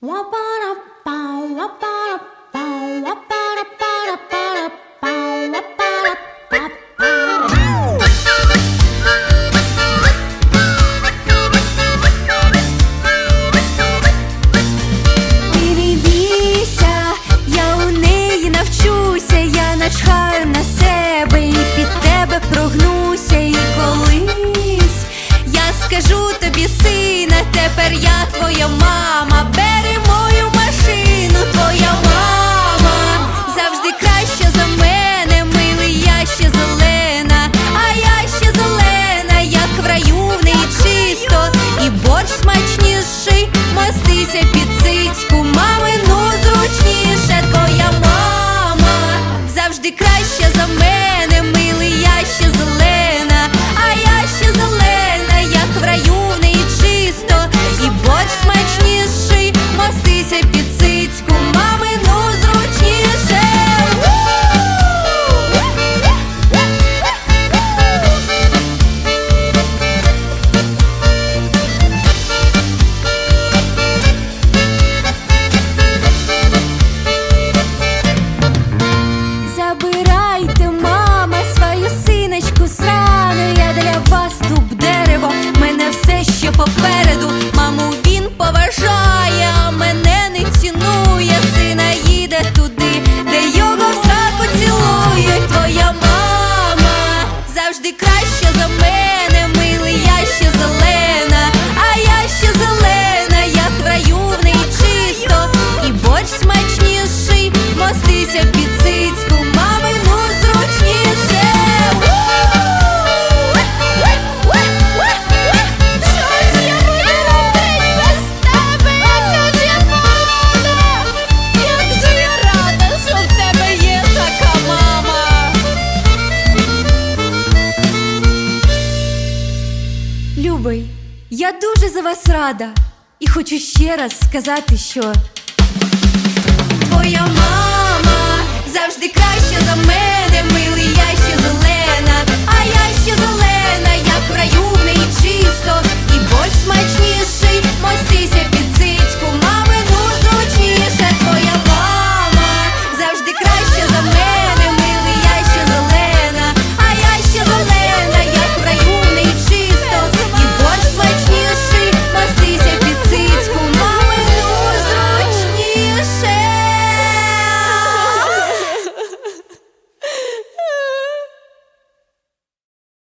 не бійся, я у неї навчуся, я начхаю на себе і під тебе прогнуся. І колись я скажу тобі, сина, тепер я твоя мама. Бери мою машину, твоя мама завжди краща за мене, милий, я ще зелена, а я ще зелена, як в раю в неї чисто, і борщ смачніший, мастися під цицьку мамину зручніше. Твоя мама завжди краща за мене, милий, я ще зелена, а я ще зелена, як в раю в неї чисто, і борщ смачніший, мастися під цицьку мамину зручніше. Забирайте, мама, свою синочку срану, я для вас дуб дерево, мене все ще попереду. Маму він поважає, а мене не цінує. Сина їде туди, де його в сраку цілують. Твоя мама завжди краща за мене, милий, я ще зелена, а я ще зелена, як в раю в неї чисто, і борщ смачніший, мастися під цицьку мамину зручніше. Що ж я буду робити без тебе? Яка ж я молода! Як же я рада, що в тебе є така мама! Любий, я дуже за вас рада і хочу ще раз сказати, що твоя мама завжди краща за мене, милий, я ще зелена, а я ще зелена.